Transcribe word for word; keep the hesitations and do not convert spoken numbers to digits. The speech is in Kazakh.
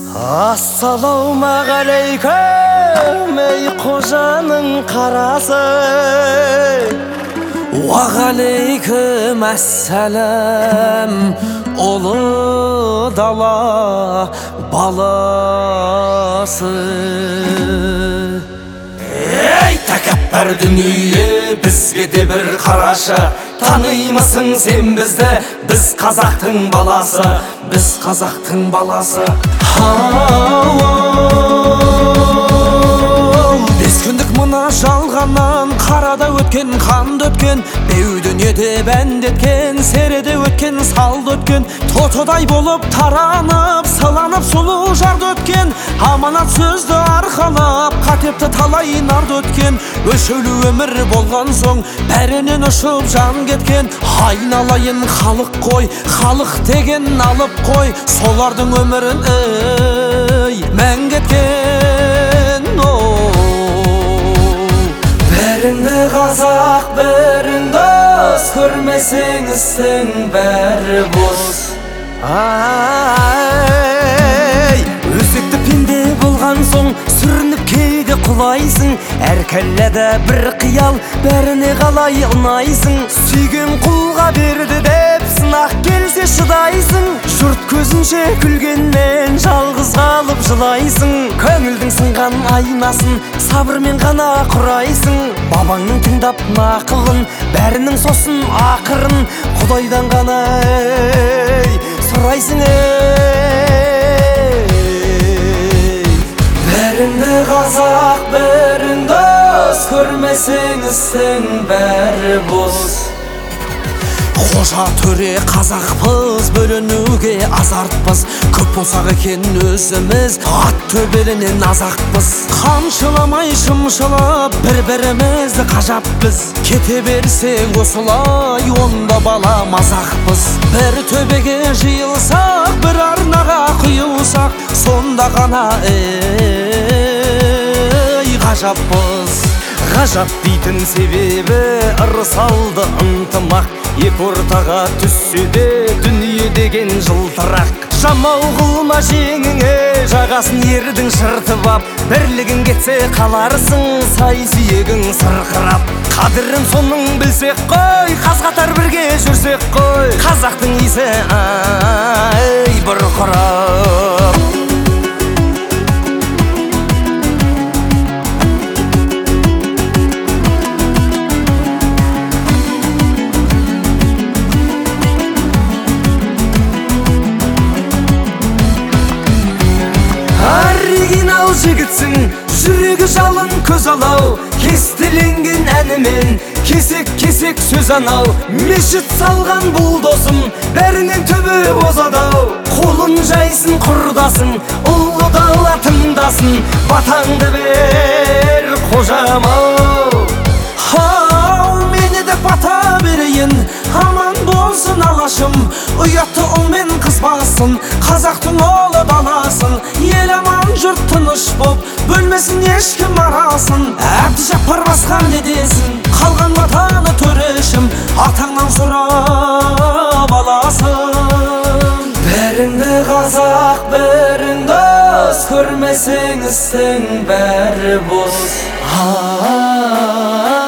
Ассалаумағалейкум, ей қожаның қарасы. Уағалейкум ассалам, ұлы дала баласы. Ей тәкәппар дүние, бізге де бір қарашы. Танимысың сен бізді, біз қазақтың баласы, біз қазақтың баласы. Бес күндік мына жалғаннан қарада өткен, қанды өткен, беу дүниеде бәндеткен, середе өткен, салды өткен, тотыдай болып таранып, сыланып сұлу жарды өткен, аманат сөзді арқалап, қатепті талай нарды өткен, өшеулі өмір болған соң бәрінен ұшып жан кеткен. Айналайын халық қой, халық деген алып қой, солардың өмірін ей мән кеткен. Біріңді қазақ, бірің дос, көрмесең істің бәрі бос. Ай, өзекті пенде болған соң сүрініп кейде құлайсың, әр кәлләді бір қиял, бәріне қалай ұнайсың. Сүйген құлға берді деп сынақ келсе шыдайсың, жұрт көзінше күлгеннен жалғыз қалып жылайсың. Көңілдің сынған айнасын сабырмен ғана құрайсың, бабаңның тыңдап нақылын, бәрінің сосын ақырын құдайдан ғана ей сұрайсың. Біріңді қазақ, бірің дос, көрмесең істің бәрі бос. Қожа төре қазақпыз, бөлінуге азартпыз, көп болсақ екен өзіміз ат төбелінен азақпыз. Қамшыламай шымшылап бір-бірімізді қажаппыз, кете берсек осылай онда бала мазақпыз. Бір төбеге жиылсақ, бір арнаға құйылсақ, сонда ғана ей ғажаппыз. Ғажап дейтін себебі ырысалды ынтымақ, екі ортаға түссе де дүние деген жылтырақ. Жамау қылма жеңіңе жағасын ердің шыртып ап, бірлігін кетсе қаларсың сай сүйегің сырқырап. Қадірін соның білсек қой, қаз-қатар бірге жүрсек қой, қазақтың исі ай бұрқырап. Оригинал жігітсің, жүрегі жалын көз алау, кестеленген әнімен кесек-кесек сөз анау. Мешіт салған бұл досым, бәрінен төбе озадау, қолын жайсын құрдасың, ұлы дала тыңдасын, батаңды бер қожам-ау. Ау, мені де бата берейін, аман болсын алашым, ұятты ұлмен қызбасын, қазақтың олы даласын, ел аман жұрт тыныш боп, бөлмесін ешкім арасын. Әбдіжаппар басқа не десін, қалған ватаны төрешім, атаңнан сұрап аласың. Біріңді қазақ, бірің дос, көрмесең істің бәрі бос.